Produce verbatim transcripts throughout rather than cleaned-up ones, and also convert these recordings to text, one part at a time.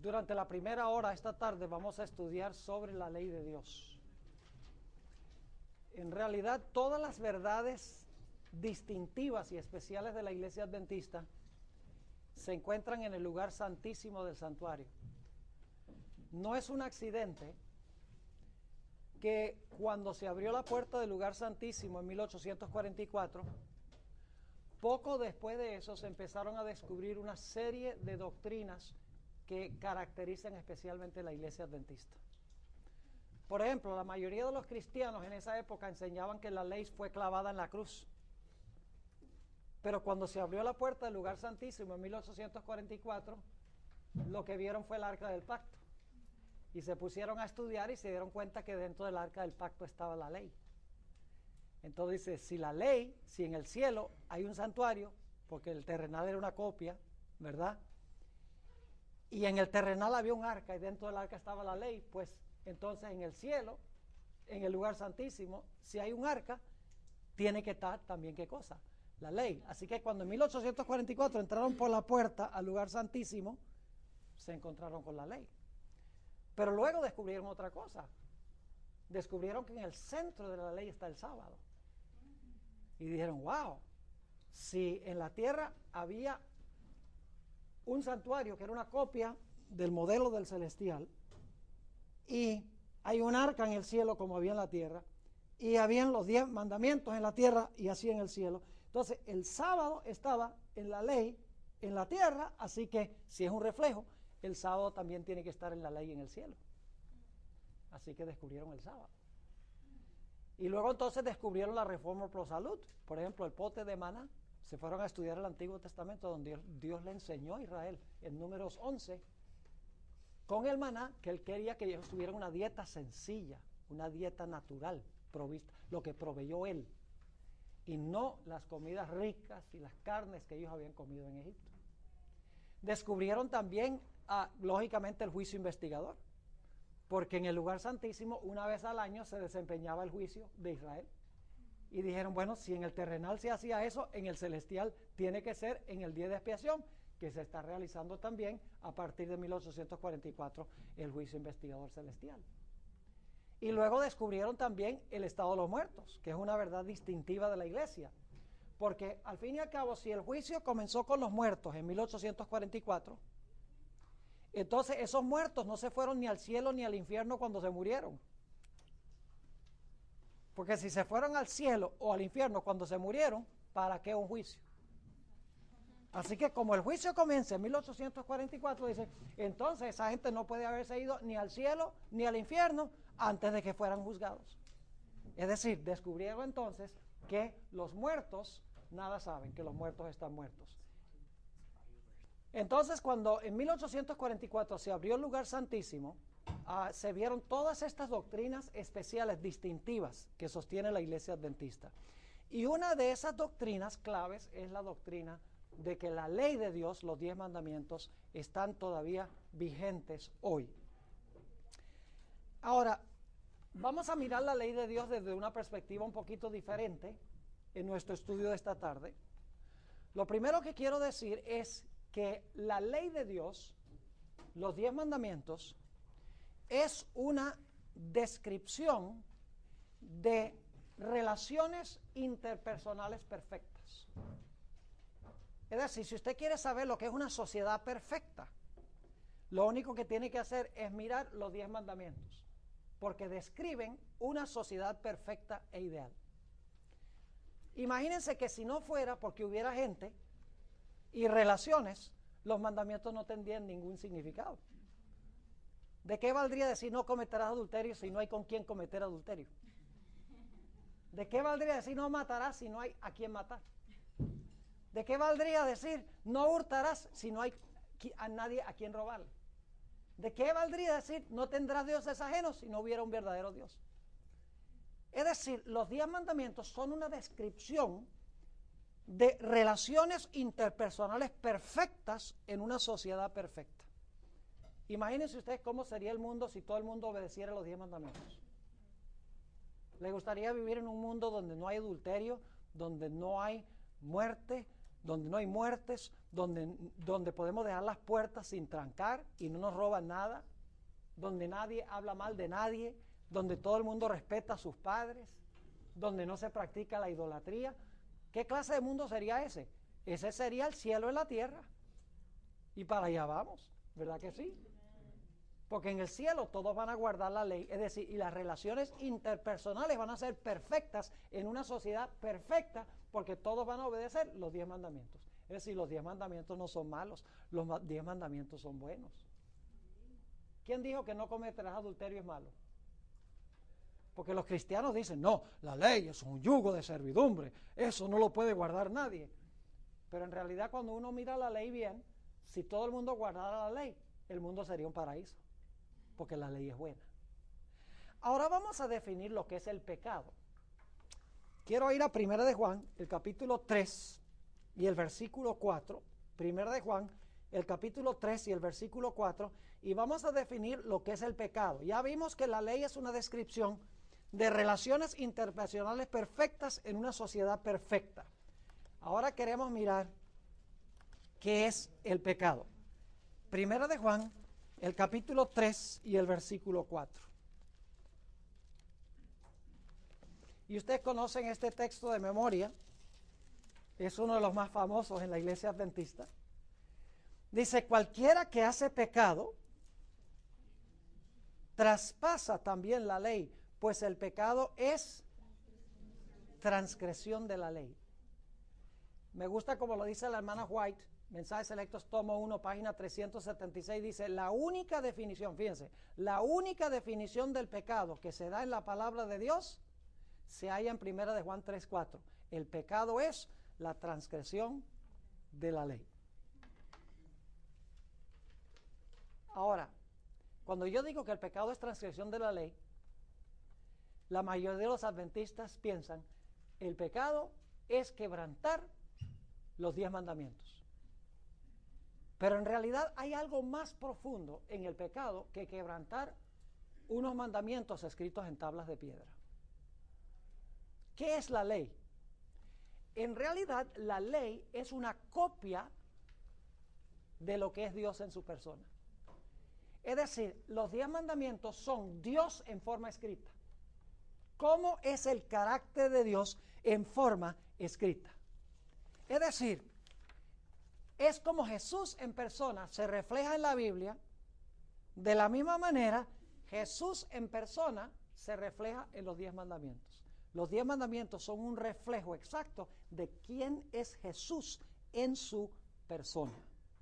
Durante la primera hora esta tarde vamos a estudiar sobre la ley de Dios. En realidad, todas las verdades distintivas y especiales de la Iglesia Adventista se encuentran en el lugar santísimo del santuario. No es un accidente que cuando se abrió la puerta del lugar santísimo en mil ochocientos cuarenta y cuatro, poco después de eso se empezaron a descubrir una serie de doctrinas que caracterizan especialmente la Iglesia Adventista. Por ejemplo, la mayoría de los cristianos en esa época enseñaban que la ley fue clavada en la cruz. Pero cuando se abrió la puerta del lugar santísimo en mil ochocientos cuarenta y cuatro, lo que vieron fue el arca del pacto. Y se pusieron a estudiar y se dieron cuenta que dentro del arca del pacto estaba la ley. Entonces dice, si la ley, si en el cielo hay un santuario, porque el terrenal era una copia, ¿verdad? Y en el terrenal había un arca y dentro del arca estaba la ley, pues entonces en el cielo, en el lugar santísimo, si hay un arca, tiene que estar también, ¿qué cosa? La ley. Así que cuando en mil ochocientos cuarenta y cuatro entraron por la puerta al lugar santísimo, se encontraron con la ley. Pero luego descubrieron otra cosa. Descubrieron que en el centro de la ley está el sábado. Y dijeron, wow, si en la tierra había un santuario que era una copia del modelo del celestial, y hay un arca en el cielo como había en la tierra, y habían los diez mandamientos en la tierra y así en el cielo. Entonces el sábado estaba en la ley en la tierra, así que si es un reflejo, el sábado también tiene que estar en la ley en el cielo. Así que descubrieron el sábado. Y luego entonces descubrieron la reforma pro salud. Por ejemplo, el pote de maná. Se fueron a estudiar el Antiguo Testamento, donde Dios, Dios le enseñó a Israel en Números once con el maná, que él quería que ellos tuvieran una dieta sencilla, una dieta natural, provista, lo que proveyó él, y no las comidas ricas y las carnes que ellos habían comido en Egipto. Descubrieron también, ah, lógicamente, el juicio investigador, porque en el lugar santísimo una vez al año se desempeñaba el juicio de Israel. Y dijeron, bueno, si en el terrenal se hacía eso, en el celestial tiene que ser en el día de expiación, que se está realizando también a partir de mil ochocientos cuarenta y cuatro el juicio investigador celestial. Y luego descubrieron también el estado de los muertos, que es una verdad distintiva de la iglesia. Porque al fin y al cabo, si el juicio comenzó con los muertos en mil ochocientos cuarenta y cuatro, entonces esos muertos no se fueron ni al cielo ni al infierno cuando se murieron. Porque si se fueron al cielo o al infierno cuando se murieron, ¿para qué un juicio? Así que como el juicio comienza en mil ochocientos cuarenta y cuatro, dice, entonces esa gente no puede haberse ido ni al cielo ni al infierno antes de que fueran juzgados. Es decir, descubrieron entonces que los muertos nada saben, que los muertos están muertos. Entonces, cuando en mil ochocientos cuarenta y cuatro se abrió el lugar santísimo, uh, se vieron todas estas doctrinas especiales, distintivas, que sostiene la Iglesia Adventista. Y una de esas doctrinas claves es la doctrina de que la ley de Dios, los diez mandamientos, están todavía vigentes hoy. Ahora, vamos a mirar la ley de Dios desde una perspectiva un poquito diferente en nuestro estudio de esta tarde. Lo primero que quiero decir es que la ley de Dios, los diez mandamientos, es una descripción de relaciones interpersonales perfectas. Es decir, si usted quiere saber lo que es una sociedad perfecta, lo único que tiene que hacer es mirar los diez mandamientos, porque describen una sociedad perfecta e ideal. Imagínense que si no fuera porque hubiera gente y relaciones, los mandamientos no tendrían ningún significado. ¿De qué valdría decir no cometerás adulterio si no hay con quién cometer adulterio? ¿De qué valdría decir no matarás si no hay a quién matar? ¿De qué valdría decir no hurtarás si no hay a nadie a quien robarle? ¿De qué valdría decir no tendrás dioses ajenos si no hubiera un verdadero Dios? Es decir, los diez mandamientos son una descripción de relaciones interpersonales perfectas en una sociedad perfecta. Imagínense ustedes cómo sería el mundo si todo el mundo obedeciera los diez mandamientos. ¿Le gustaría vivir en un mundo donde no hay adulterio, donde no hay muerte, donde no hay muertes, donde, donde podemos dejar las puertas sin trancar y no nos roban nada, donde nadie habla mal de nadie, donde todo el mundo respeta a sus padres, donde no se practica la idolatría. ¿Qué clase de mundo sería ese? Ese sería el cielo en la tierra. Y para allá vamos, ¿verdad que sí? Porque en el cielo todos van a guardar la ley, es decir, y las relaciones interpersonales van a ser perfectas en una sociedad perfecta, porque todos van a obedecer los diez mandamientos. Es decir, los diez mandamientos no son malos, los diez mandamientos son buenos. ¿Quién dijo que no cometerás adulterio es malo? Porque los cristianos dicen, no, la ley es un yugo de servidumbre, eso no lo puede guardar nadie. Pero en realidad cuando uno mira la ley bien, si todo el mundo guardara la ley, el mundo sería un paraíso, porque la ley es buena. Ahora vamos a definir lo que es el pecado. Quiero ir a Primera de Juan, el capítulo tres y el versículo cuatro. Primera de Juan, el capítulo tres y el versículo cuatro, y vamos a definir lo que es el pecado. Ya vimos que la ley es una descripción de relaciones interpersonales perfectas en una sociedad perfecta. Ahora queremos mirar qué es el pecado. Primera de Juan, el capítulo tres y el versículo cuatro. Y ustedes conocen este texto de memoria, es uno de los más famosos en la iglesia adventista. Dice, cualquiera que hace pecado, traspasa también la ley, pues el pecado es transgresión de la ley. Me gusta como lo dice la hermana White, Mensajes Selectos, tomo uno, página trescientos setenta y seis, dice, la única definición, fíjense, la única definición del pecado que se da en la palabra de Dios se halla en Primera de Juan tres, cuatro. El pecado es la transgresión de la ley. Ahora, cuando yo digo que el pecado es transgresión de la ley, la mayoría de los adventistas piensan, el pecado es quebrantar los diez mandamientos. Pero en realidad hay algo más profundo en el pecado que quebrantar unos mandamientos escritos en tablas de piedra. ¿Qué es la ley? En realidad, la ley es una copia de lo que es Dios en su persona. Es decir, los diez mandamientos son Dios en forma escrita. ¿Cómo es el carácter de Dios en forma escrita? Es decir, es como Jesús en persona se refleja en la Biblia, de la misma manera, Jesús en persona se refleja en los diez mandamientos. Los diez mandamientos son un reflejo exacto de quién es Jesús en su persona.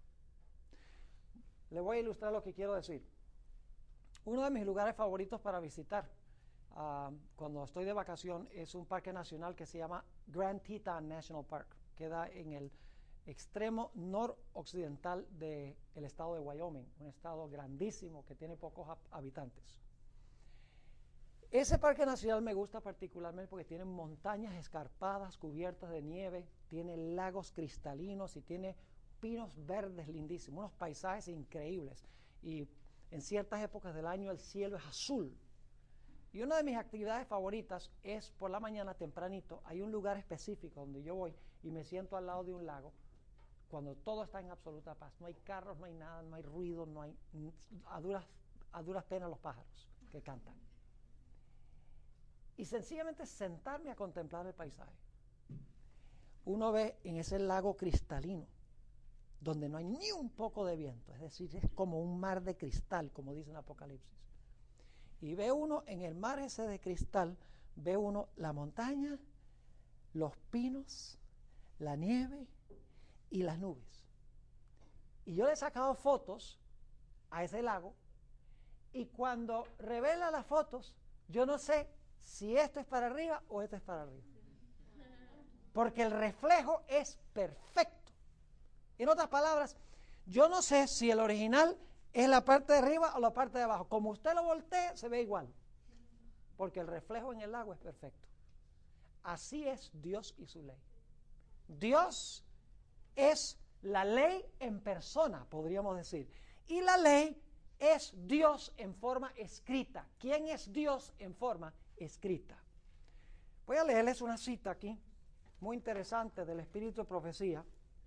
Le voy a ilustrar lo que quiero decir. Uno de mis lugares favoritos para visitar uh, cuando estoy de vacación es un parque nacional que se llama Grand Teton National Park. Queda en el extremo noroccidental del estado de Wyoming, un estado grandísimo que tiene pocos habitantes. Ese parque nacional me gusta particularmente porque tiene montañas escarpadas cubiertas de nieve, tiene lagos cristalinos y tiene pinos verdes lindísimos, unos paisajes increíbles. Y en ciertas épocas del año el cielo es azul. Y una de mis actividades favoritas es por la mañana tempranito, hay un lugar específico donde yo voy y me siento al lado de un lago cuando todo está en absoluta paz. No hay carros, no hay nada, no hay ruido, no hay a duras, a duras penas los pájaros que cantan. Y sencillamente sentarme a contemplar el paisaje. Uno ve en ese lago cristalino, donde no hay ni un poco de viento, es decir, es como un mar de cristal, como dice en Apocalipsis. Y ve uno en el mar ese de cristal, ve uno la montaña, los pinos, la nieve y las nubes. Y yo le he sacado fotos a ese lago, y cuando revela las fotos, yo no sé si esto es para arriba o esto es para arriba. Porque el reflejo es perfecto. En otras palabras, yo no sé si el original es la parte de arriba o la parte de abajo. Como usted lo voltee, se ve igual. Porque el reflejo en el agua es perfecto. Así es Dios y su ley. Dios es la ley en persona, podríamos decir. Y la ley es Dios en forma escrita. ¿Quién es Dios en forma escrita? Voy a leerles una cita aquí, muy interesante, del Espíritu de Profecía.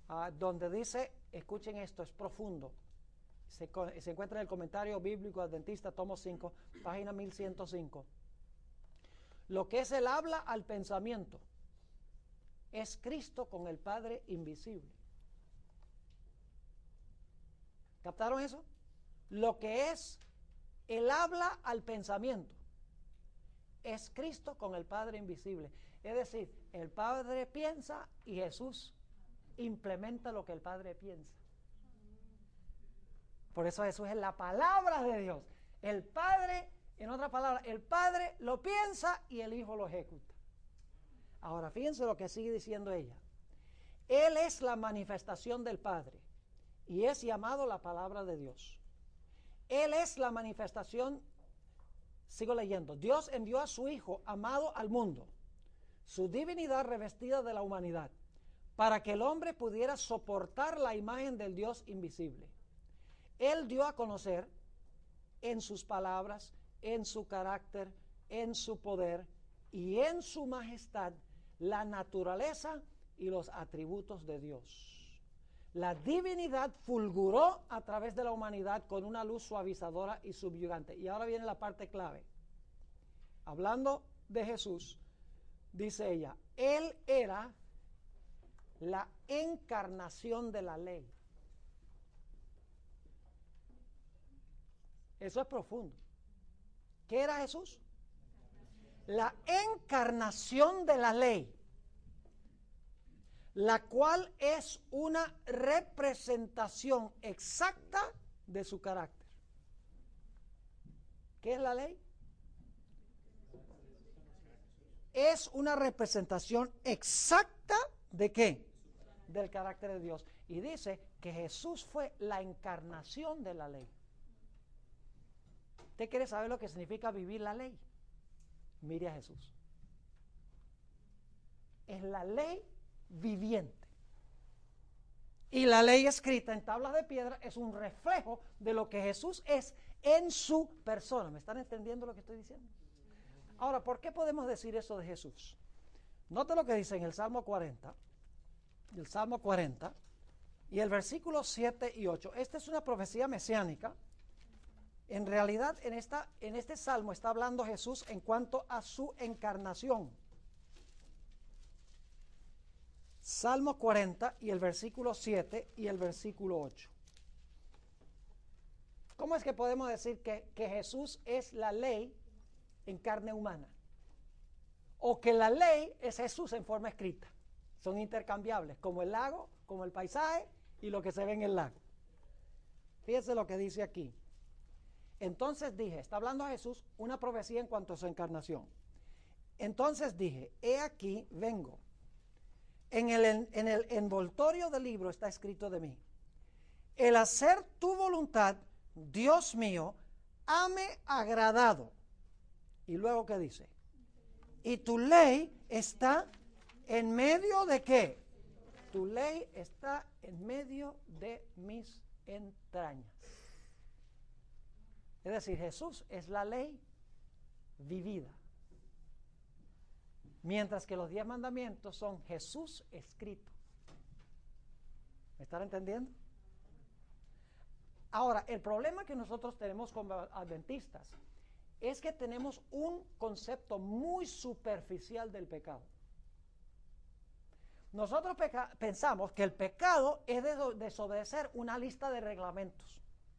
uh, donde dice, escuchen esto, es profundo. Se, se encuentra en el comentario bíblico adventista, tomo cinco, página mil ciento cinco. Lo que es el habla al pensamiento es Cristo con el Padre invisible. ¿Captaron eso? Lo que es el habla al pensamiento es Cristo con el Padre invisible. Es decir, el Padre piensa y Jesús implementa lo que el Padre piensa. Por eso Jesús es la palabra de Dios. El Padre, en otras palabras, el Padre lo piensa y el Hijo lo ejecuta. Ahora, fíjense lo que sigue diciendo ella. Él es la manifestación del Padre y es llamado la palabra de Dios. Él es la manifestación, sigo leyendo, Dios envió a su Hijo amado al mundo, su divinidad revestida de la humanidad, para que el hombre pudiera soportar la imagen del Dios invisible. Él dio a conocer en sus palabras, en su carácter, en su poder y en su majestad la naturaleza y los atributos de Dios. La divinidad fulguró a través de la humanidad con una luz suavizadora y subyugante. Y ahora viene la parte clave. Hablando de Jesús, dice ella, Él era la encarnación de la ley. Eso es profundo. ¿Qué era Jesús? La encarnación de la ley, la cual es una representación exacta de su carácter. ¿Qué es la ley? Es una representación exacta ¿de qué? Del carácter de Dios. Y dice que Jesús fue la encarnación de la ley. ¿Usted quiere saber lo que significa vivir la ley? Mire a Jesús. Es la ley viviente. Y la ley escrita en tablas de piedra es un reflejo de lo que Jesús es en su persona. ¿Me están entendiendo lo que estoy diciendo? Ahora, ¿por qué podemos decir eso de Jesús? Note lo que dice en el Salmo cuarenta, el Salmo cuarenta y el versículo siete y ocho. Esta es una profecía mesiánica. En realidad, en, esta, en este Salmo está hablando Jesús en cuanto a su encarnación. Salmo cuarenta y el versículo siete y el versículo ocho. ¿Cómo es que podemos decir que, que Jesús es la ley en carne humana? O que la ley es Jesús en forma escrita. Son intercambiables, como el lago, como el paisaje y lo que se ve en el lago. Fíjense lo que dice aquí. Entonces dije, está hablando a Jesús, una profecía en cuanto a su encarnación. Entonces dije, he aquí vengo. En el, en, en el envoltorio del libro está escrito de mí: el hacer tu voluntad, Dios mío, hame agradado. Y luego, ¿qué dice? Y tu ley está en medio de ¿qué? Tu ley está en medio de mis entrañas. Es decir, Jesús es la ley vivida. Mientras que los diez mandamientos son Jesús escrito. ¿Me están entendiendo? Ahora, el problema que nosotros tenemos como adventistas es que tenemos un concepto muy superficial del pecado. Nosotros pensamos que el pecado es desobedecer una lista de reglamentos.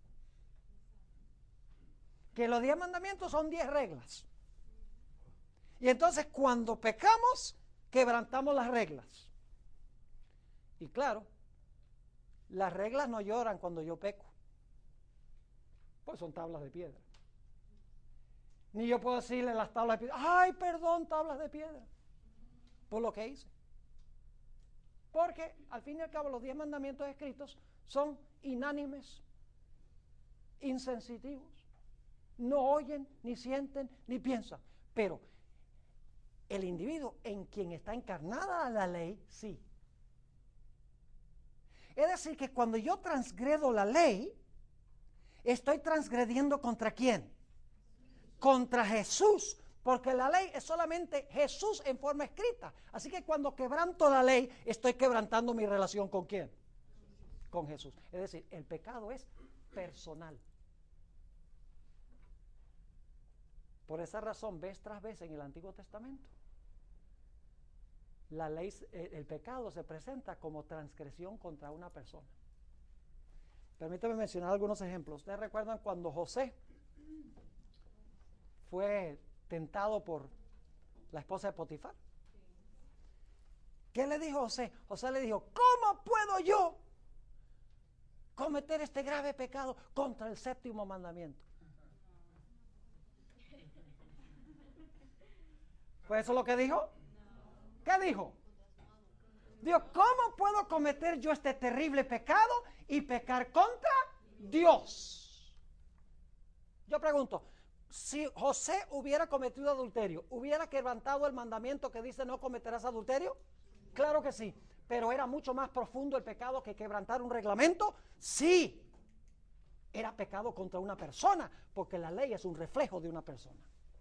Que los diez mandamientos son diez reglas. Y entonces cuando pecamos, quebrantamos las reglas. Y claro, las reglas no lloran cuando yo peco, pues son tablas de piedra. Ni yo puedo decirle a las tablas de piedra, ay, perdón, tablas de piedra, por lo que hice. Porque al fin y al cabo los diez mandamientos escritos son inánimes, insensitivos, no oyen, ni sienten, ni piensan. Pero el individuo en quien está encarnada la ley, sí. Es decir, que cuando yo transgredo la ley, estoy transgrediendo ¿contra quién? Contra Jesús, Porque la ley es solamente Jesús en forma escrita. Así que cuando quebranto la ley, estoy quebrantando mi relación ¿con quién? Con Jesús. Es decir, el pecado es personal. Por esa razón, vez tras vez en el Antiguo Testamento, la ley, el pecado se presenta como transgresión contra una persona. Permítame mencionar algunos ejemplos. ¿Ustedes recuerdan cuando José fue tentado por la esposa de Potifar? ¿Qué le dijo José? José le dijo, ¿cómo puedo yo cometer este grave pecado contra el séptimo mandamiento? ¿Fue eso lo que dijo? ¿Qué dijo? Dios, ¿cómo puedo cometer yo este terrible pecado y pecar contra Dios? Yo pregunto, si José hubiera cometido adulterio, ¿hubiera quebrantado el mandamiento que dice no cometerás adulterio? Claro que sí, pero ¿era mucho más profundo el pecado que quebrantar un reglamento? Sí, era pecado contra una persona, porque la ley es un reflejo de una persona.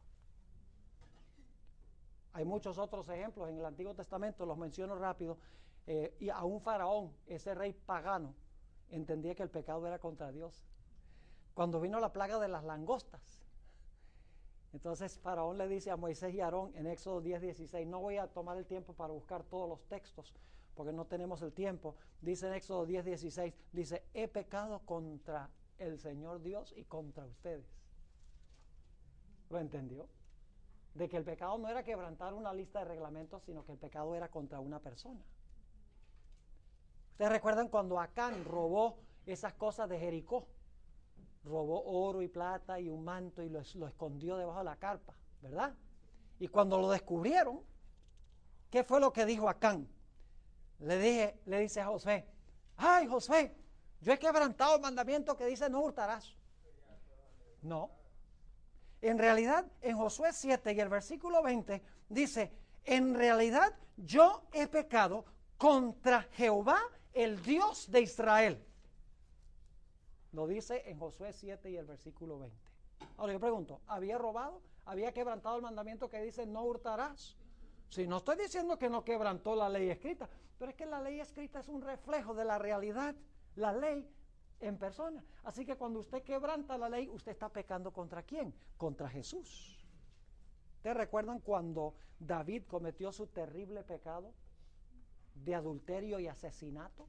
Hay muchos otros ejemplos en el Antiguo Testamento, los menciono rápido, eh, y a un faraón, ese rey pagano, entendía que el pecado era contra Dios. Cuando vino la plaga de las langostas, entonces Faraón le dice a Moisés y Aarón en Éxodo diez, dieciséis, no voy a tomar el tiempo para buscar todos los textos, porque no tenemos el tiempo, dice en Éxodo diez, dieciséis, dice, he pecado contra el Señor Dios y contra ustedes. ¿Lo entendió? De que el pecado no era quebrantar una lista de reglamentos, sino que el pecado era contra una persona. ¿Ustedes recuerdan cuando Acán robó esas cosas de Jericó? Robó oro y plata y un manto y lo, lo escondió debajo de la carpa, ¿verdad? Y cuando lo descubrieron, ¿qué fue lo que dijo Acán? Le, dije, le dice a Josué, ay Josué, yo he quebrantado el mandamiento que dice no hurtarás. No. En realidad, en Josué siete y el versículo veinte, dice, en realidad yo he pecado contra Jehová, el Dios de Israel. Lo dice en Josué siete y el versículo veinte. Ahora yo pregunto, ¿había robado? ¿Había quebrantado el mandamiento que dice no hurtarás? Si no estoy diciendo que no quebrantó la ley escrita, pero es que la ley escrita es un reflejo de la realidad, la ley en persona. Así que cuando usted quebranta la ley, usted está pecando ¿contra quién? Contra Jesús. ¿Ustedes recuerdan cuando David cometió su terrible pecado de adulterio y asesinato?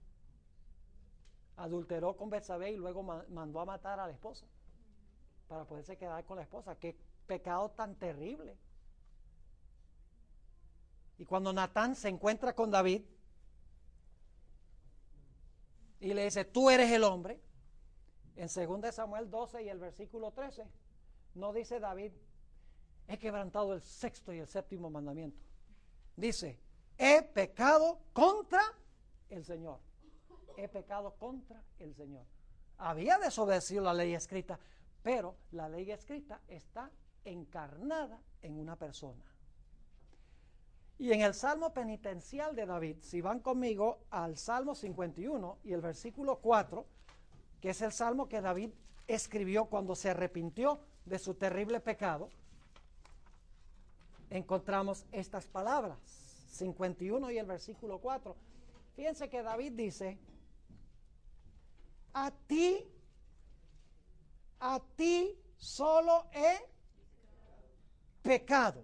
Adulteró con Betsabé y luego ma- mandó a matar a la esposa para poderse quedar con la esposa. ¡Qué pecado tan terrible! Y cuando Natán se encuentra con David y le dice, tú eres el hombre, en segunda de Samuel doce y el versículo trece, no dice David, he quebrantado el sexto y el séptimo mandamiento. Dice, he pecado contra el Señor. He pecado contra el Señor. Había desobedecido la ley escrita, pero la ley escrita está encarnada en una persona. Y en el Salmo penitencial de David, si van conmigo al Salmo cincuenta y uno y el versículo cuatro, que es el Salmo que David escribió cuando se arrepintió de su terrible pecado, encontramos estas palabras, cincuenta y uno y el versículo cuatro. Fíjense que David dice, a ti, a ti solo he pecado.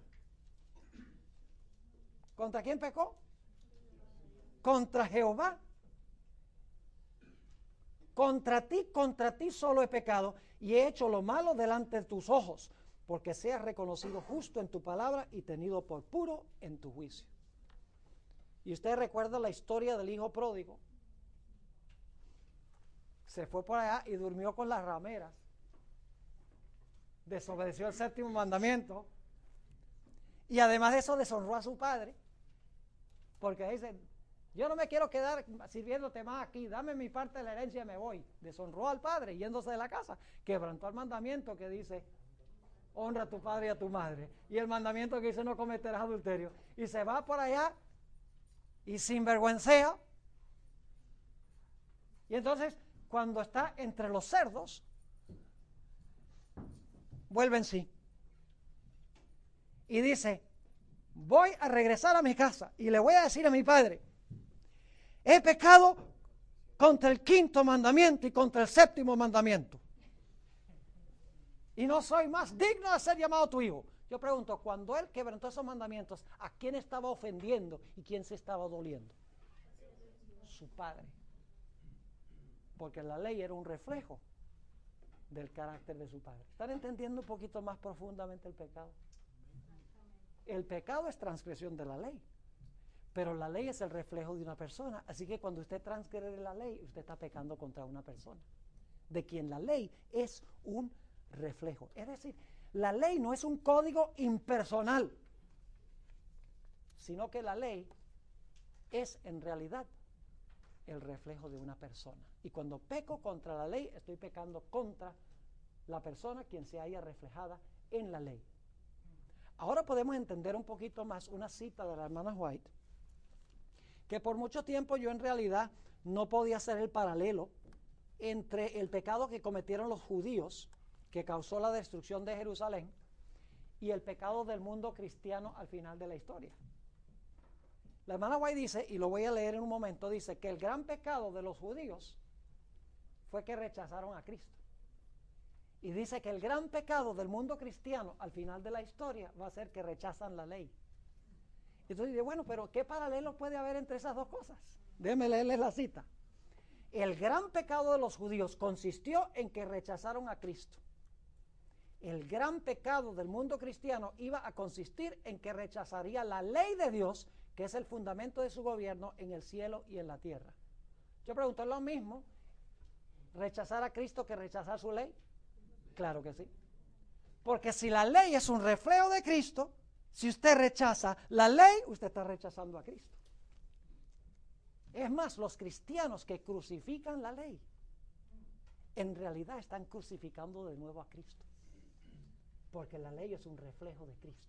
¿Contra quién pecó? Contra Jehová. Contra ti, contra ti solo he pecado y he hecho lo malo delante de tus ojos, porque seas reconocido justo en tu palabra y tenido por puro en tu juicio. Y usted recuerda la historia del hijo pródigo. Se fue por allá y durmió con las rameras. Desobedeció el séptimo mandamiento. Y además de eso deshonró a su padre. Porque dice, yo no me quiero quedar sirviéndote más aquí, dame mi parte de la herencia y me voy. Deshonró al padre yéndose de la casa. Quebrantó el mandamiento que dice, honra a tu padre y a tu madre. Y el mandamiento que dice, no cometerás adulterio. Y se va por allá y sinvergüencea. Y entonces, cuando está entre los cerdos, vuelve en sí. y dice, voy a regresar a mi casa y le voy a decir a mi padre, he pecado contra el quinto mandamiento y contra el séptimo mandamiento, y no soy más digno de ser llamado tu hijo. Yo pregunto, cuando él quebrantó esos mandamientos, ¿a quién estaba ofendiendo y quién se estaba doliendo? Su padre. Porque la ley era un reflejo del carácter de su padre. ¿Están entendiendo un poquito más profundamente el pecado? El pecado es transgresión de la ley, pero la ley es el reflejo de una persona. Así que cuando usted transgrede la ley, usted está pecando contra una persona, de quien la ley es un reflejo. Es decir, la ley no es un código impersonal, sino que la ley es en realidad el reflejo de una persona. Y cuando peco contra la ley, estoy pecando contra la persona quien se haya reflejada en la ley. Ahora podemos entender un poquito más una cita de la hermana White, que por mucho tiempo yo en realidad no podía hacer el paralelo entre el pecado que cometieron los judíos, que causó la destrucción de Jerusalén, y el pecado del mundo cristiano al final de la historia. La hermana White dice, y lo voy a leer en un momento, dice que el gran pecado de los judíos fue que rechazaron a Cristo. Y dice que el gran pecado del mundo cristiano al final de la historia va a ser que rechazan la ley. Entonces dice, bueno, pero ¿qué paralelo puede haber entre esas dos cosas? Déjenme leerles la cita. El gran pecado de los judíos consistió en que rechazaron a Cristo. El gran pecado del mundo cristiano iba a consistir en que rechazaría la ley de Dios, que es el fundamento de su gobierno en el cielo y en la tierra. Yo pregunto, ¿es lo mismo rechazar a Cristo que rechazar su ley? Claro que sí. Porque si la ley es un reflejo de Cristo, si usted rechaza la ley, usted está rechazando a Cristo. Es más, los cristianos que crucifican la ley, en realidad están crucificando de nuevo a Cristo. Porque la ley es un reflejo de Cristo.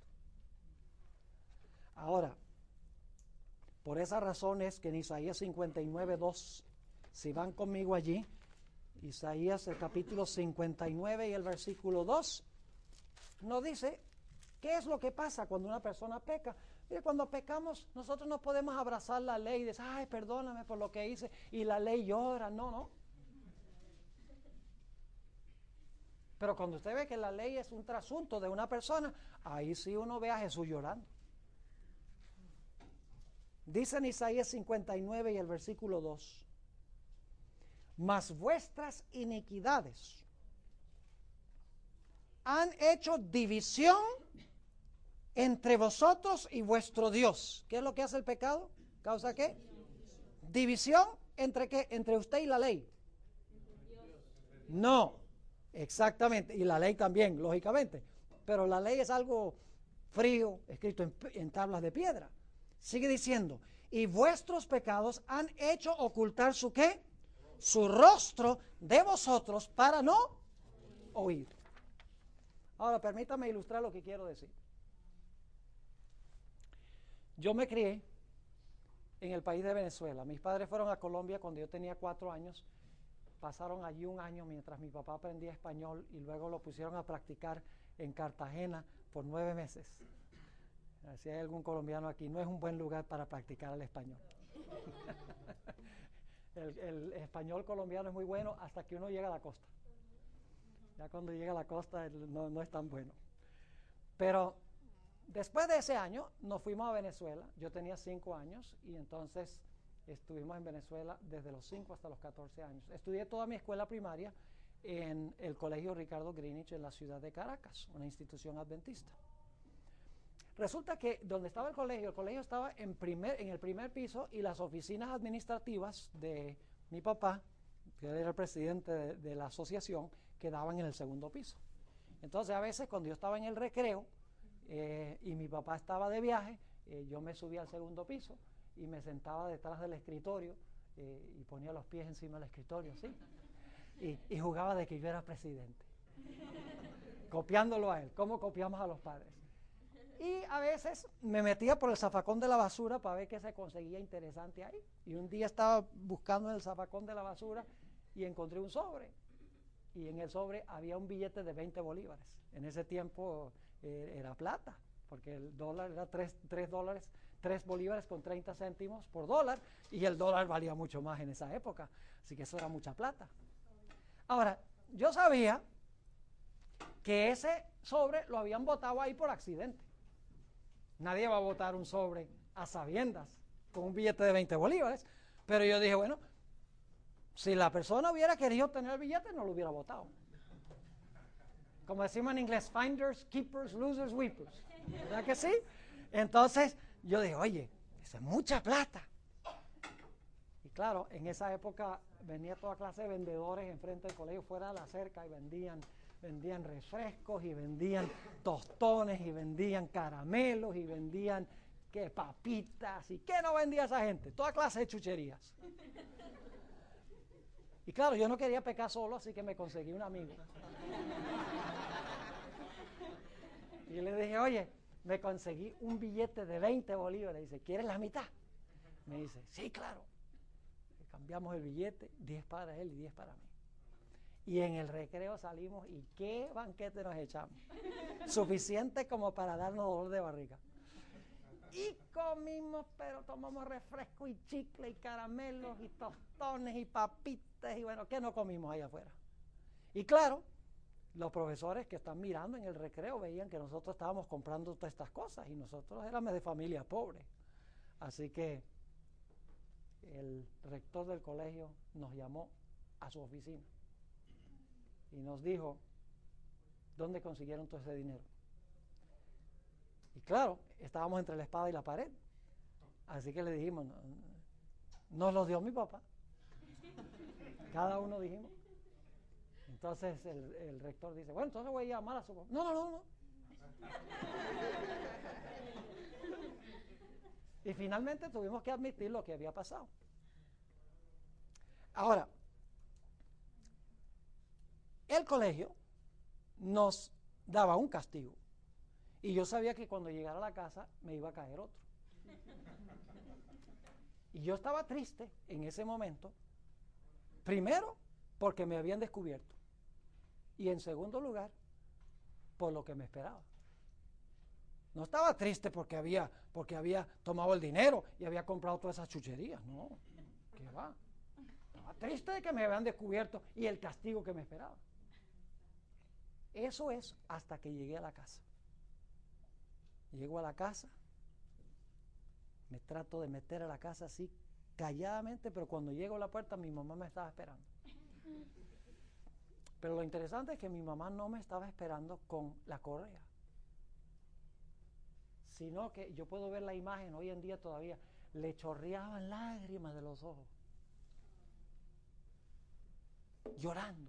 Ahora, por esa razón es que en Isaías cincuenta y nueve, dos, si van conmigo allí, Isaías el capítulo cincuenta y nueve y el versículo dos, nos dice qué es lo que pasa cuando una persona peca. Mire, cuando pecamos, nosotros no podemos abrazar la ley y decir, ay, perdóname por lo que hice, y la ley llora. No, no. Pero cuando usted ve que la ley es un trasunto de una persona, ahí sí uno ve a Jesús llorando. Dice en Isaías cincuenta y nueve y el versículo dos, mas vuestras iniquidades han hecho división entre vosotros y vuestro Dios. ¿Qué es lo que hace el pecado? ¿Causa qué? División entre qué? Entre usted y la ley. No, exactamente, y la ley también, lógicamente, pero la ley es algo frío, escrito en, en tablas de piedra. Sigue diciendo, y vuestros pecados han hecho ocultar su qué, su rostro de vosotros para no oír. Ahora permítame ilustrar lo que quiero decir. Yo me crié en el país de Venezuela. Mis padres fueron a Colombia cuando yo tenía cuatro años. Pasaron allí un año mientras mi papá aprendía español y luego lo pusieron a practicar en Cartagena por nueve meses. Si hay algún colombiano aquí, no es un buen lugar para practicar el español. el, el español colombiano es muy bueno hasta que uno llega a la costa. Ya cuando llega a la costa no, no es tan bueno. Pero después de ese año nos fuimos a Venezuela. Yo tenía cinco años y entonces estuvimos en Venezuela desde los cinco hasta los catorce años. Estudié toda mi escuela primaria en el Colegio Ricardo Greenwich en la ciudad de Caracas, una institución adventista. Resulta que donde estaba el colegio, el colegio estaba en, primer, en el primer piso y las oficinas administrativas de mi papá, que era el presidente de, de la asociación, quedaban en el segundo piso. Entonces a veces cuando yo estaba en el recreo eh, y mi papá estaba de viaje, eh, yo me subía al segundo piso y me sentaba detrás del escritorio eh, y ponía los pies encima del escritorio, ¿sí? Y, y jugaba de que yo era presidente, copiándolo a él, como copiamos a los padres. Y a veces me metía por el zafacón de la basura para ver qué se conseguía interesante ahí. Y un día estaba buscando en el zafacón de la basura y encontré un sobre. Y en el sobre había un billete de veinte bolívares. En ese tiempo eh, era plata. porque el dólar era tres, tres dólares, tres bolívares con treinta céntimos por dólar, y el dólar valía mucho más en esa época, así que eso era mucha plata. Ahora, yo sabía que ese sobre lo habían botado ahí por accidente. Nadie va a botar un sobre a sabiendas con un billete de veinte bolívares, pero yo dije, bueno, si la persona hubiera querido tener el billete, no lo hubiera botado. Como decimos en inglés, finders, keepers, losers, weepers. ¿Verdad que sí? Entonces yo dije, oye, eso es mucha plata. Y claro, en esa época venía toda clase de vendedores enfrente del colegio, fuera de la cerca, y vendían, vendían refrescos, y vendían tostones, y vendían caramelos, y vendían ¿qué? Papitas, y ¿qué no vendía esa gente? Toda clase de chucherías. Y claro, yo no quería pecar solo, así que me conseguí un amigo. Y le dije, oye, me conseguí un billete de veinte bolívares. Dice, ¿quieres la mitad? Me dice, sí, claro. Y cambiamos el billete, diez para él y diez para mí. Y en el recreo salimos y qué banquete nos echamos. Suficiente como para darnos dolor de barriga. Y comimos, pero tomamos refresco y chicle y caramelos y tostones y papitas y bueno, ¿qué no comimos allá afuera? Y claro, los profesores que están mirando en el recreo veían que nosotros estábamos comprando todas estas cosas y nosotros éramos de familia pobre. Así que el rector del colegio nos llamó a su oficina y nos dijo, ¿dónde consiguieron todo ese dinero? Y claro, estábamos entre la espada y la pared. Así que le dijimos, no, nos los dio mi papá. Cada uno dijimos. Entonces el, el rector dice, bueno, entonces voy a llamar a su papá. No, no, no, no. Y finalmente tuvimos que admitir lo que había pasado. Ahora, el colegio nos daba un castigo. Y yo sabía que cuando llegara a la casa me iba a caer otro. Y yo estaba triste en ese momento, primero porque me habían descubierto y en segundo lugar por lo que me esperaba. No estaba triste porque había, porque había tomado el dinero y había comprado todas esas chucherías, no, ¿qué va? Estaba triste de que me habían descubierto y el castigo que me esperaba. Eso es hasta que llegué a la casa. Llego a la casa, me trato de meter a la casa así calladamente, pero cuando llego a la puerta mi mamá me estaba esperando. Pero lo interesante es que mi mamá no me estaba esperando con la correa, sino que yo puedo ver la imagen hoy en día todavía, le chorreaban lágrimas de los ojos, llorando.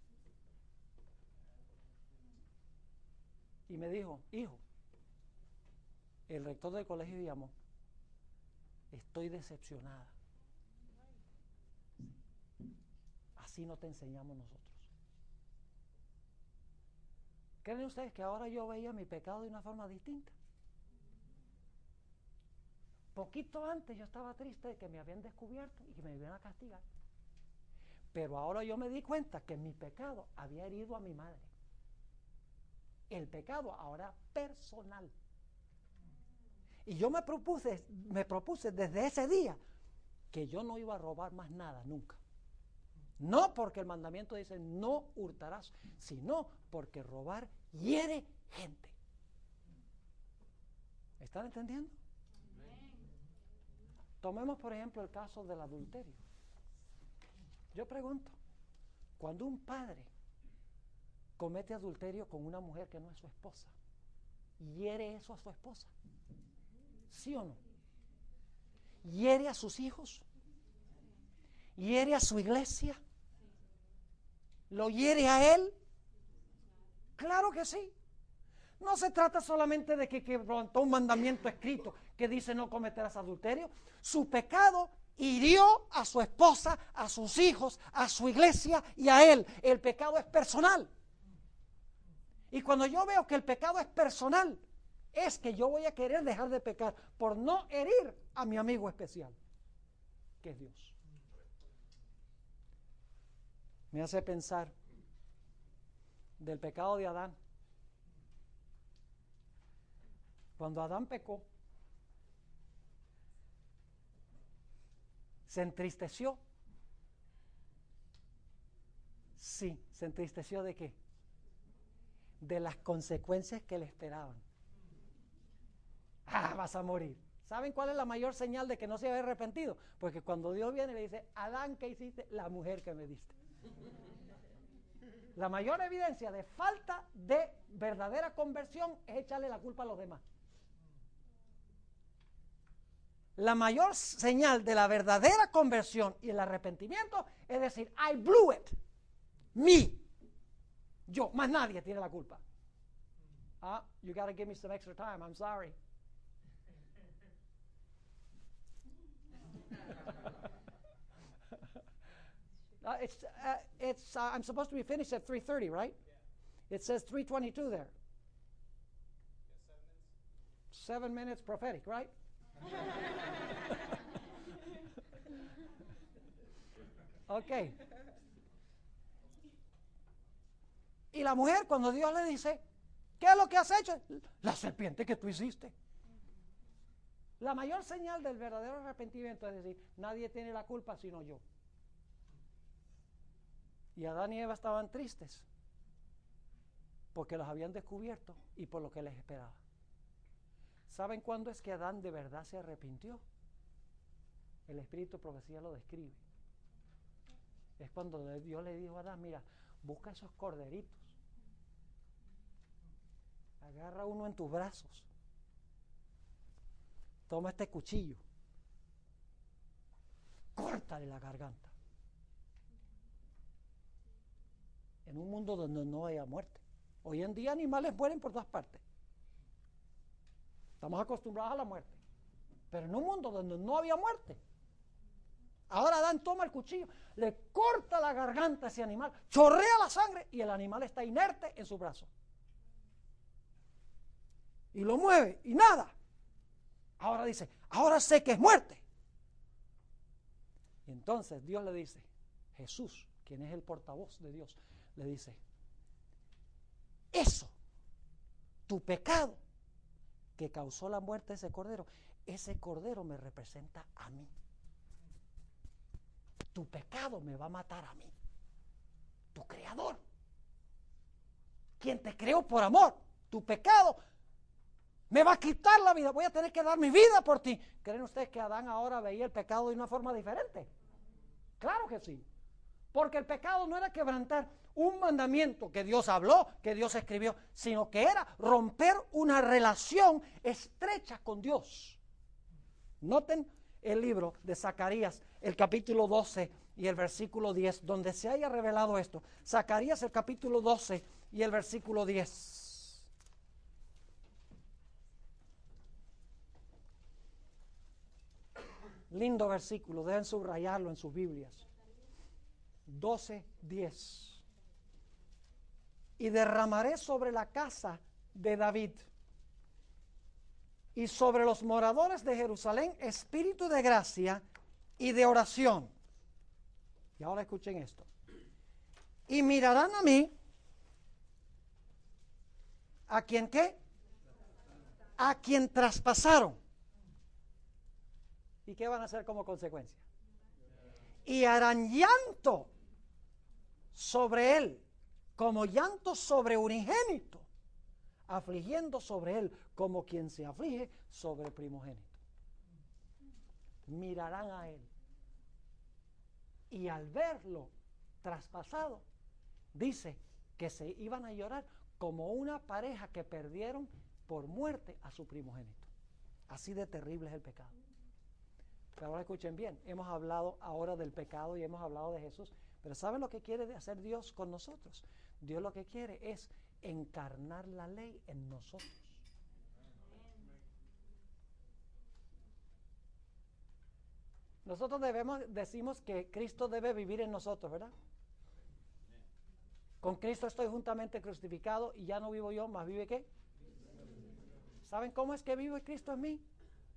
Y me dijo, hijo, el rector del colegio llamó, estoy decepcionada. Así no te enseñamos nosotros. ¿Creen ustedes que ahora yo veía mi pecado de una forma distinta? Poquito antes yo estaba triste de que me habían descubierto y que me iban a castigar. Pero ahora yo me di cuenta que mi pecado había herido a mi madre. El pecado ahora personal. Y yo me propuse, me propuse desde ese día que yo no iba a robar más nada, nunca. No porque el mandamiento dice no hurtarás, sino porque robar hiere gente. ¿Están entendiendo? Tomemos por ejemplo el caso del adulterio. Yo pregunto, cuando un padre comete adulterio con una mujer que no es su esposa, ¿hiere eso a su esposa? ¿Sí o no? ¿Hiere a sus hijos? ¿Hiere a su iglesia? ¿Lo hiere a él? Claro que sí. No se trata solamente de que quebrantó un mandamiento escrito que dice no cometerás adulterio. Su pecado hirió a su esposa, a sus hijos, a su iglesia y a él. El pecado es personal. Y cuando yo veo que el pecado es personal, es que yo voy a querer dejar de pecar por no herir a mi amigo especial, que es Dios. Me hace pensar del pecado de Adán. Cuando Adán pecó, se entristeció. Sí, se entristeció ¿de qué? De las consecuencias que le esperaban. Ah, vas a morir. ¿Saben cuál es la mayor señal de que no se había arrepentido? Porque cuando Dios viene y le dice, Adán, ¿qué hiciste? La mujer que me diste. La mayor evidencia de falta de verdadera conversión es echarle la culpa a los demás. La mayor señal de la verdadera conversión y el arrepentimiento es decir, I blew it. Me. Yo, más nadie tiene la culpa. Ah, you gotta give me some extra time, I'm sorry. uh, it's, uh, it's, uh, I'm supposed to be finished at three thirty, right? Yeah. It says three twenty-two there. Yeah, seven minutes. Seven minutes prophetic, right? Ok. Y la mujer, cuando Dios le dice, ¿qué es lo que has hecho? La serpiente que tú hiciste. La mayor señal del verdadero arrepentimiento es decir, nadie tiene la culpa sino yo. Y Adán y Eva estaban tristes porque los habían descubierto y por lo que les esperaba. ¿Saben cuándo es que Adán de verdad se arrepintió? El espíritu de profecía lo describe. Es cuando Dios le dijo a Adán, mira, busca esos corderitos. Agarra uno en tus brazos. Toma este cuchillo. Córtale la garganta. En un mundo donde no haya muerte. Hoy en día animales mueren por todas partes. Estamos acostumbrados a la muerte. Pero en un mundo donde no había muerte. Ahora Adán toma el cuchillo, le corta la garganta a ese animal, chorrea la sangre y el animal está inerte en su brazo. Y lo mueve y nada. Ahora dice, ahora sé que es muerte. Y entonces Dios le dice, Jesús, quien es el portavoz de Dios, le dice, eso, tu pecado que causó la muerte de ese cordero, ese cordero me representa a mí. Tu pecado me va a matar a mí, tu creador, quien te creó por amor. Tu pecado me va a quitar la vida, voy a tener que dar mi vida por ti. ¿Creen ustedes que Adán ahora veía el pecado de una forma diferente? Claro que sí, porque el pecado no era quebrantar un mandamiento que Dios habló, que Dios escribió, sino que era romper una relación estrecha con Dios. Noten el libro de Zacarías, el capítulo doce y el versículo diez, donde se haya revelado esto. Zacarías, el capítulo doce y el versículo diez. Lindo versículo, deben subrayarlo en sus Biblias. doce, diez. Y derramaré sobre la casa de David y sobre los moradores de Jerusalén espíritu de gracia y de oración. Y ahora escuchen esto. Y mirarán a mí, ¿a quien qué? A quien traspasaron. ¿Y qué van a hacer como consecuencia? Y harán llanto sobre él, como llanto sobre unigénito, afligiendo sobre él como quien se aflige sobre el primogénito. Mirarán a él y al verlo traspasado, dice que se iban a llorar como una pareja que perdieron por muerte a su primogénito. Así de terrible es el pecado. Pero ahora escuchen bien, hemos hablado ahora del pecado y hemos hablado de Jesús, pero ¿saben lo que quiere hacer Dios con nosotros? Dios lo que quiere es encarnar la ley en nosotros. Nosotros debemos, decimos que Cristo debe vivir en nosotros, ¿verdad? Con Cristo estoy juntamente crucificado y ya no vivo yo, más vive ¿qué? ¿Saben cómo es que vive Cristo en mí?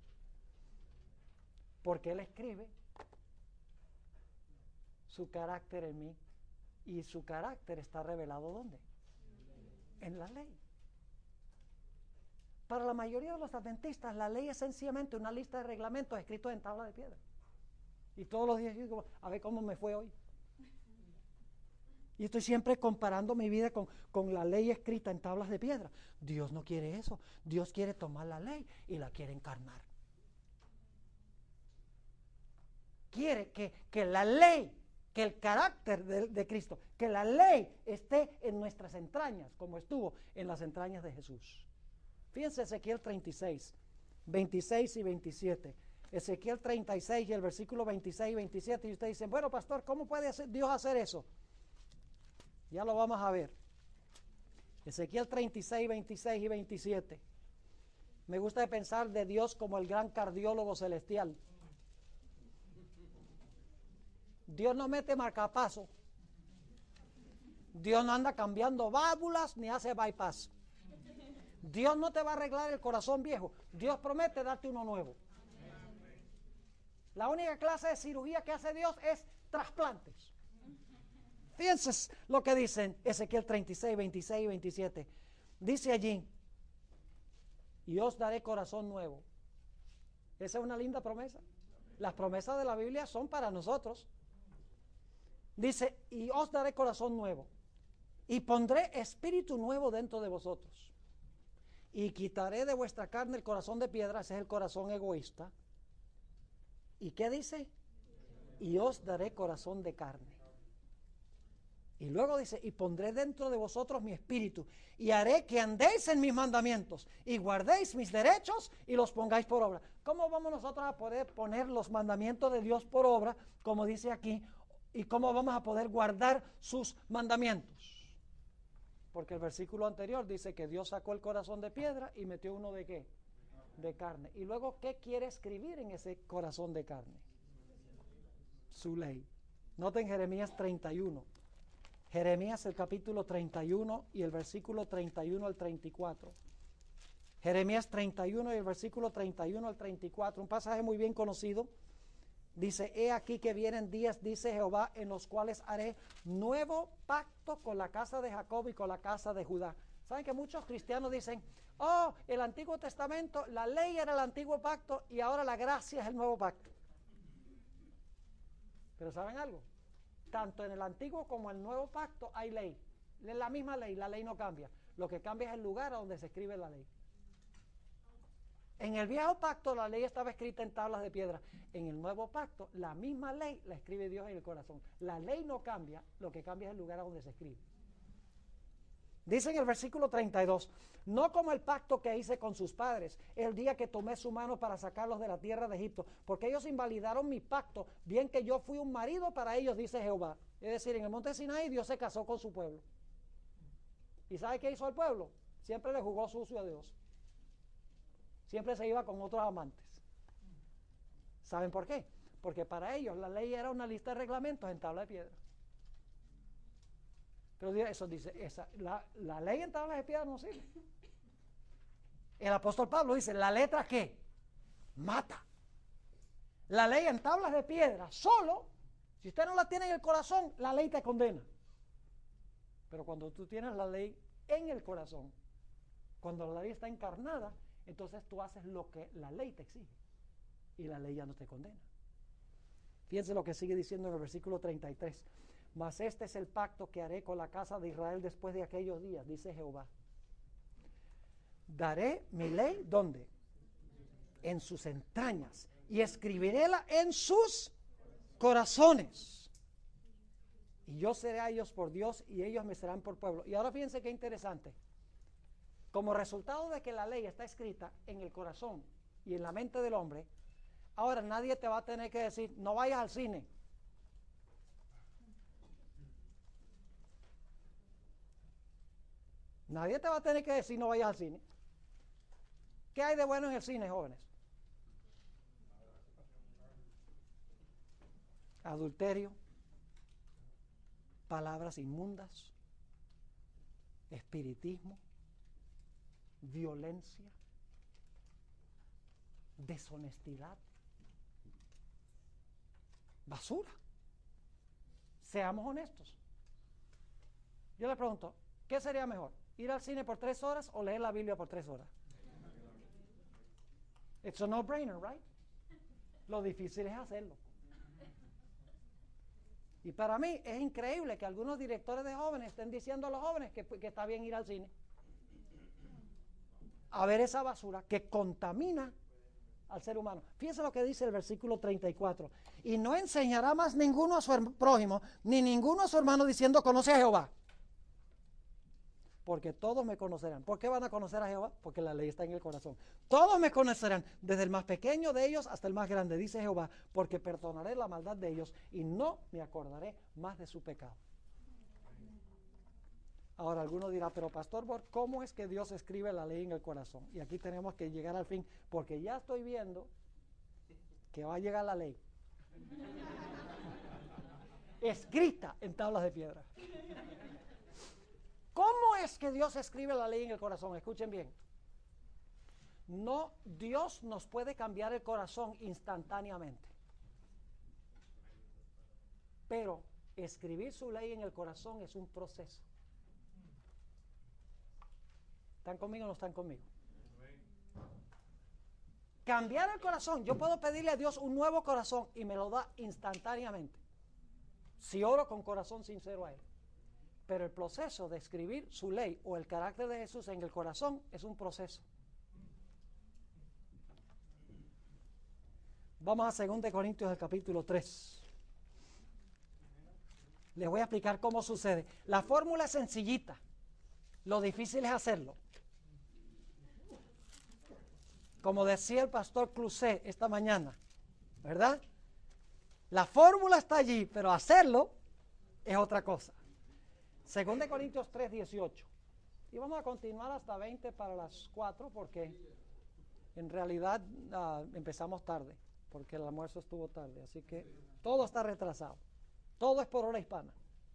Porque Él escribe su carácter en mí y su carácter está revelado ¿dónde? En la ley. Para la mayoría de los adventistas, la ley es sencillamente una lista de reglamentos escritos en tabla de piedra. Y todos los días yo digo, a ver cómo me fue hoy. Y estoy siempre comparando mi vida con, con la ley escrita en tablas de piedra. Dios no quiere eso. Dios quiere tomar la ley y la quiere encarnar. Quiere que, que la ley, que el carácter de, de Cristo, que la ley esté en nuestras entrañas, como estuvo en las entrañas de Jesús. Fíjense Ezequiel treinta y seis, veintiséis y veintisiete. Ezequiel treinta y seis y el versículo veintiséis y veintisiete. Y ustedes dicen, bueno, pastor, ¿cómo puede hacer Dios hacer eso? Ya lo vamos a ver. Ezequiel treinta y seis, veintiséis y veintisiete. Me gusta pensar de Dios como el gran cardiólogo celestial. Dios no mete marcapaso. Dios no anda cambiando válvulas ni hace bypass. Dios no te va a arreglar el corazón viejo. Dios promete darte uno nuevo. La única clase de cirugía que hace Dios es trasplantes. Fíjense lo que dicen Ezequiel treinta y seis, veintiséis y veintisiete. Dice allí, y os daré corazón nuevo. Esa es una linda promesa. Las promesas de la Biblia son para nosotros. Dice, y os daré corazón nuevo, y pondré espíritu nuevo dentro de vosotros, y quitaré de vuestra carne el corazón de piedra, ese es el corazón egoísta. ¿Y qué dice? Y os daré corazón de carne. Y luego dice, y pondré dentro de vosotros mi espíritu, y haré que andéis en mis mandamientos, y guardéis mis derechos, y los pongáis por obra. ¿Cómo vamos nosotros a poder poner los mandamientos de Dios por obra, como dice aquí? ¿Y cómo vamos a poder guardar sus mandamientos? Porque el versículo anterior dice que Dios sacó el corazón de piedra y metió uno de ¿qué? De carne. Y luego, ¿qué quiere escribir en ese corazón de carne? Su ley. Noten Jeremías treinta y uno. Jeremías el capítulo treinta y uno y el versículo treinta y uno al treinta y cuatro. Jeremías treinta y uno y el versículo treinta y uno al treinta y cuatro. Un pasaje muy bien conocido. Dice, he aquí que vienen días, dice Jehová, en los cuales haré nuevo pacto con la casa de Jacob y con la casa de Judá. ¿Saben que muchos cristianos dicen, oh, el Antiguo Testamento, la ley era el Antiguo Pacto y ahora la gracia es el Nuevo Pacto? Pero ¿saben algo? Tanto en el Antiguo como en el Nuevo Pacto hay ley. Es la misma ley, la ley no cambia. Lo que cambia es el lugar a donde se escribe la ley. En el Viejo Pacto la ley estaba escrita en tablas de piedra. En el Nuevo Pacto la misma ley la escribe Dios en el corazón. La ley no cambia, lo que cambia es el lugar a donde se escribe. Dice en el versículo treinta y dos, no como el pacto que hice con sus padres, el día que tomé su mano para sacarlos de la tierra de Egipto, porque ellos invalidaron mi pacto, bien que yo fui un marido para ellos, dice Jehová. Es decir, en el monte Sinaí Dios se casó con su pueblo. ¿Y sabe qué hizo el pueblo? Siempre le jugó sucio a Dios. Siempre se iba con otros amantes. ¿Saben por qué? Porque para ellos la ley era una lista de reglamentos en tabla de piedra. Pero eso dice, esa, la, la ley en tablas de piedra no sirve. El apóstol Pablo dice, ¿la letra qué? Mata. La ley en tablas de piedra, solo, si usted no la tiene en el corazón, la ley te condena. Pero cuando tú tienes la ley en el corazón, cuando la ley está encarnada, entonces tú haces lo que la ley te exige y la ley ya no te condena. Fíjense lo que sigue diciendo en el versículo treinta y tres. Mas este es el pacto que haré con la casa de Israel después de aquellos días, dice Jehová. Daré mi ley, ¿dónde? En sus entrañas, y escribiréla en sus corazones. Y yo seré a ellos por Dios y ellos me serán por pueblo. Y ahora fíjense qué interesante. Como resultado de que la ley está escrita en el corazón y en la mente del hombre, ahora nadie te va a tener que decir, no vayas al cine. Nadie te va a tener que decir, no vayas al cine. ¿Qué hay de bueno en el cine, jóvenes? Adulterio, palabras inmundas, espiritismo, violencia, deshonestidad, basura. Seamos honestos. Yo le pregunto, ¿qué sería mejor? ¿Ir al cine por tres horas o leer la Biblia por tres horas? It's a no-brainer, right? Lo difícil es hacerlo. Y para mí es increíble que algunos directores de jóvenes estén diciendo a los jóvenes que, que está bien ir al cine a ver esa basura que contamina al ser humano. Fíjense lo que dice el versículo treinta y cuatro. Y no enseñará más ninguno a su prójimo, ni ninguno a su hermano diciendo, conoce a Jehová. Porque todos me conocerán. ¿Por qué van a conocer a Jehová? Porque la ley está en el corazón. Todos me conocerán, desde el más pequeño de ellos hasta el más grande, dice Jehová, porque perdonaré la maldad de ellos y no me acordaré más de su pecado. Ahora alguno dirá, pero Pastor Borg, ¿cómo es que Dios escribe la ley en el corazón? Y aquí tenemos que llegar al fin, porque ya estoy viendo que va a llegar la ley. Escrita en tablas de piedra. ¿Cómo es que Dios escribe la ley en el corazón? Escuchen bien. No, Dios nos puede cambiar el corazón instantáneamente. Pero escribir su ley en el corazón es un proceso. ¿Están conmigo o no están conmigo? Cambiar el corazón. Yo puedo pedirle a Dios un nuevo corazón y me lo da instantáneamente. Si oro con corazón sincero a Él. Pero el proceso de escribir su ley o el carácter de Jesús en el corazón es un proceso. Vamos a segunda de Corintios, el capítulo tres. Les voy a explicar cómo sucede. La fórmula es sencillita. Lo difícil es hacerlo. Como decía el pastor Clusé esta mañana, ¿verdad? La fórmula está allí, pero hacerlo es otra cosa. Segunda de Corintios tres, dieciocho. Y vamos a continuar hasta veinte para las cuatro, porque en realidad uh, empezamos tarde, porque el almuerzo estuvo tarde, así que todo está retrasado. Todo es por hora hispana.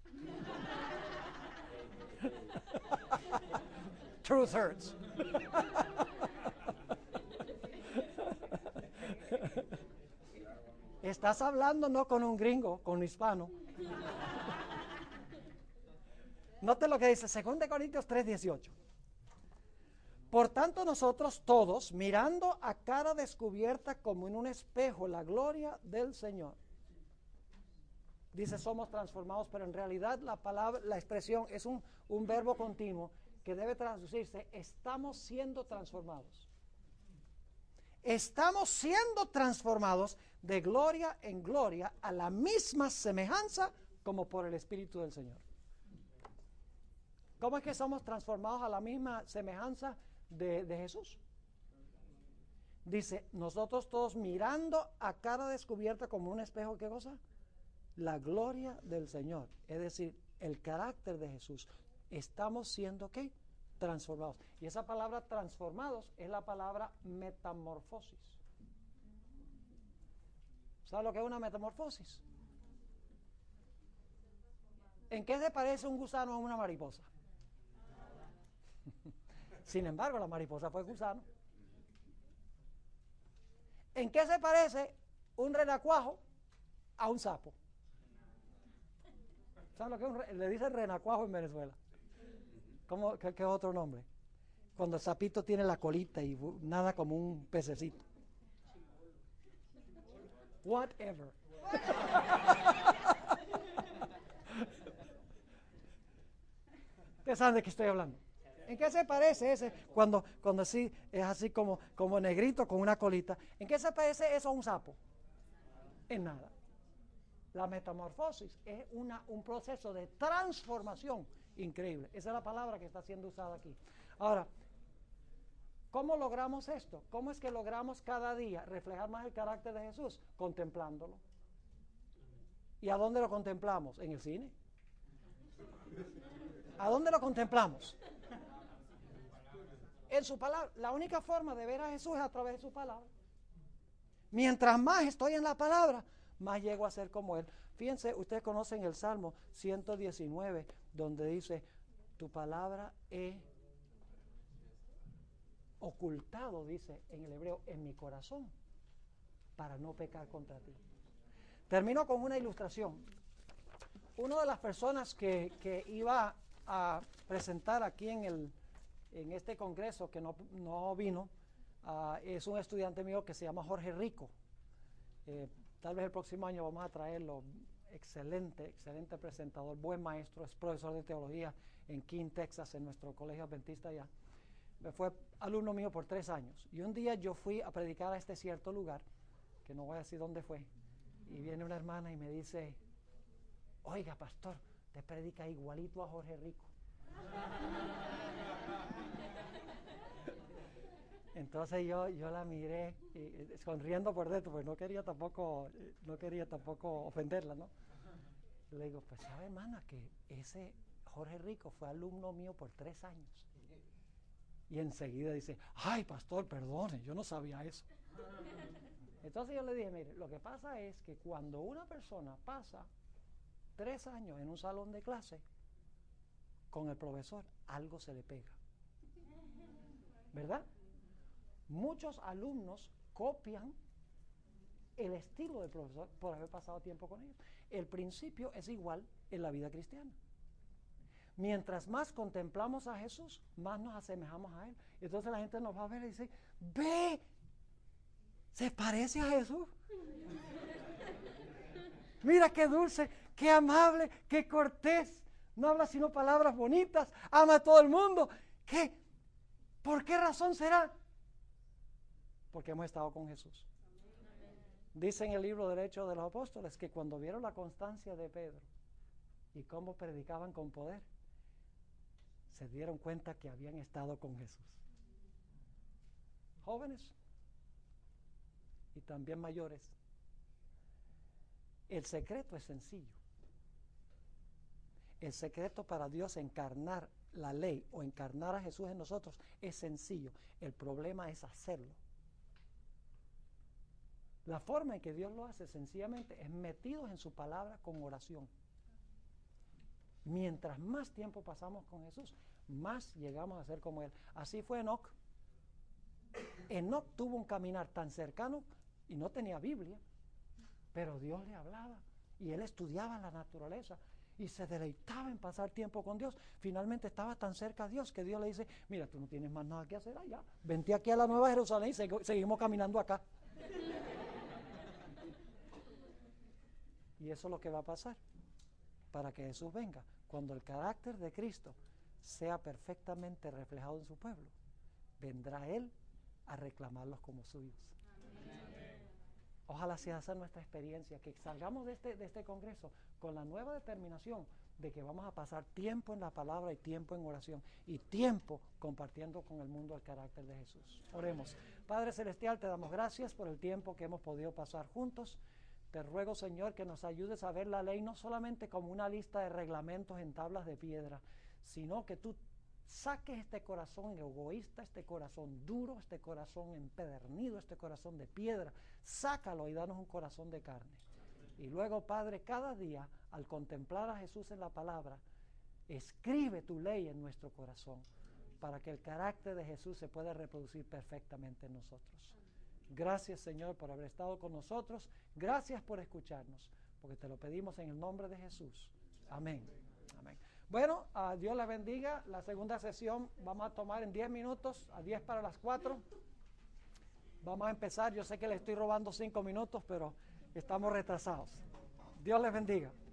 Truth hurts. Estás hablando no con un gringo, con un hispano. Note lo que dice segunda de Corintios tres, dieciocho. Por tanto nosotros todos, mirando a cara descubierta como en un espejo la gloria del Señor. Dice somos transformados, pero en realidad la palabra, la expresión es un, un verbo continuo que debe traducirse, estamos siendo transformados. Estamos siendo transformados de gloria en gloria a la misma semejanza como por el Espíritu del Señor. ¿Cómo es que somos transformados a la misma semejanza de, de Jesús? Dice, nosotros todos mirando a cara descubierta como un espejo, ¿qué cosa? La gloria del Señor, es decir, el carácter de Jesús. Estamos siendo, ¿qué? Transformados. Y esa palabra transformados es la palabra metamorfosis. ¿Sabe lo que es una metamorfosis? ¿En qué se parece un gusano a una mariposa? Sin embargo, la mariposa fue gusano. ¿En qué se parece un renacuajo a un sapo? ¿Saben lo que es un re- le dicen renacuajo en Venezuela? ¿Cómo, qué, qué otro nombre? Cuando el sapito tiene la colita y uh, nada como un pececito. Whatever. Ustedes saben de qué estoy hablando. ¿En qué se parece ese? Cuando, cuando así, es así como, como negrito con una colita. ¿En qué se parece eso a un sapo? En nada. La metamorfosis es una, un proceso de transformación increíble. Esa es la palabra que está siendo usada aquí. Ahora, ¿cómo logramos esto? ¿Cómo es que logramos cada día reflejar más el carácter de Jesús? Contemplándolo. ¿Y a dónde lo contemplamos? En el cine. ¿A dónde lo contemplamos? En su palabra. La única forma de ver a Jesús es a través de su palabra. Mientras más estoy en la palabra, más llego a ser como Él. Fíjense, ustedes conocen el Salmo ciento diecinueve, donde dice, tu palabra he ocultado, dice en el hebreo, en mi corazón, para no pecar contra ti. Termino con una ilustración. Una de las personas que, que iba a presentar aquí en, el, en este congreso, que no, no vino, uh, es un estudiante mío que se llama Jorge Rico. Eh, tal vez el próximo año vamos a traerlo. Excelente, excelente presentador, buen maestro, es profesor de teología en King, Texas, en nuestro colegio adventista allá. Fue alumno mío por tres años. Y un día yo fui a predicar a este cierto lugar, que no voy a decir dónde fue, y viene una hermana y me dice, oiga, pastor, te predica igualito a Jorge Rico. Entonces yo, yo la miré y, y, sonriendo por dentro, pues no quería tampoco, no quería tampoco ofenderla, ¿no? Le digo, pues sabe, hermana, que ese Jorge Rico fue alumno mío por tres años. Y enseguida dice, ay, pastor, perdone, yo no sabía eso. Entonces yo le dije, mire, lo que pasa es que cuando una persona pasa tres años en un salón de clase con el profesor, algo se le pega. ¿Verdad? Muchos alumnos copian el estilo del profesor por haber pasado tiempo con ellos. El principio es igual en la vida cristiana. Mientras más contemplamos a Jesús, más nos asemejamos a Él. Entonces la gente nos va a ver y dice, ve, se parece a Jesús. Mira qué dulce, qué amable, qué cortés. No habla sino palabras bonitas, ama a todo el mundo. ¿Qué? ¿Por qué razón será? Porque hemos estado con Jesús. Dice en el libro del Hechos de los Apóstoles que cuando vieron la constancia de Pedro y cómo predicaban con poder, se dieron cuenta que habían estado con Jesús. Jóvenes y también mayores, el secreto es sencillo. El secreto para Dios encarnar la ley o encarnar a Jesús en nosotros es sencillo. El problema es hacerlo. La forma en que Dios lo hace sencillamente es metidos en su palabra con oración. Mientras más tiempo pasamos con Jesús, más llegamos a ser como Él. Así fue Enoc. Enoc tuvo un caminar tan cercano y no tenía Biblia, pero Dios le hablaba y él estudiaba la naturaleza y se deleitaba en pasar tiempo con Dios. Finalmente estaba tan cerca a Dios que Dios le dice, mira, tú no tienes más nada que hacer allá, vente aquí a la Nueva Jerusalén y seg- seguimos caminando acá. Y eso es lo que va a pasar para que Jesús venga. Cuando el carácter de Cristo sea perfectamente reflejado en su pueblo, vendrá Él a reclamarlos como suyos. Amén. Ojalá sea esa nuestra experiencia, que salgamos de este, de este congreso con la nueva determinación de que vamos a pasar tiempo en la palabra y tiempo en oración y tiempo compartiendo con el mundo el carácter de Jesús. Oremos. Padre Celestial, te damos gracias por el tiempo que hemos podido pasar juntos. Te ruego, Señor, que nos ayudes a ver la ley no solamente como una lista de reglamentos en tablas de piedra, sino que tú saques este corazón egoísta, este corazón duro, este corazón empedernido, este corazón de piedra. Sácalo y danos un corazón de carne. Y luego, Padre, cada día, al contemplar a Jesús en la palabra, escribe tu ley en nuestro corazón para que el carácter de Jesús se pueda reproducir perfectamente en nosotros. Gracias, Señor, por haber estado con nosotros. Gracias por escucharnos, porque te lo pedimos en el nombre de Jesús. Amén. Amén. Bueno, a Dios les bendiga. La segunda sesión vamos a tomar en diez minutos, a diez para las cuatro. Vamos a empezar. Yo sé que le estoy robando cinco minutos, pero estamos retrasados. Dios les bendiga.